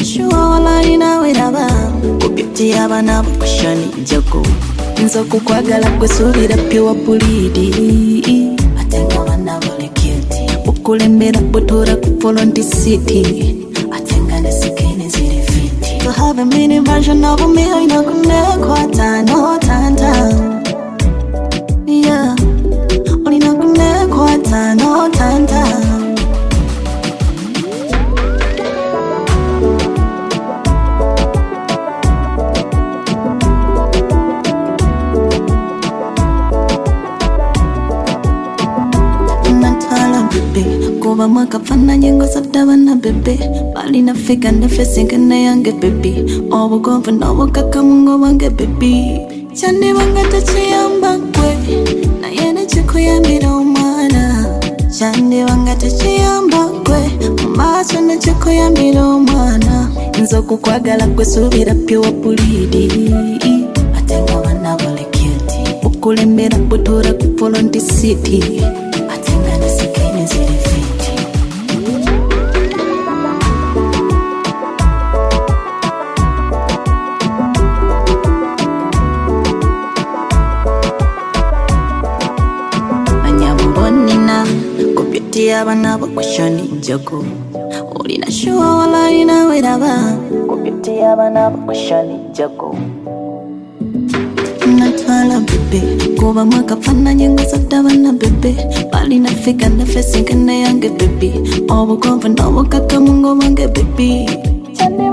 sure wala inawiraba Kubiti abana bukushani jago Nzo kukwagala kwesubira pure bulidi Atenga wana bole guilty Ukulembera butora kupolo ndi city Atenga nesikini ziri fiti To have a mini version of me ina kunekwa tano tanta Yeah Olina kunekwa tano tanta Kuba mwaka fana nyengo sadawa na bebe Bali na fika na fesinga na yange baby Obo gompa na wakaka mungo wange baby Chande wanga tachiyamba kwe Na yene chiko ya mira umana Chande wanga tachiyamba kwe Macho na chiko ya mira umana Nzo kukwagala kwe subira pure bulidi Atenga wana wale guilty Ukulembera butora kupolo ndi city Atenga na sikini ziri fiti Abana bakushani jago Olina shuwa wala inawiraba Kubiti abana bakushani jago Natwala bebe Kuba mwaka fana nyengo sadawa na bebe Bali na fika na yange baby Obo gompa na wakaka mungo wange baby Chande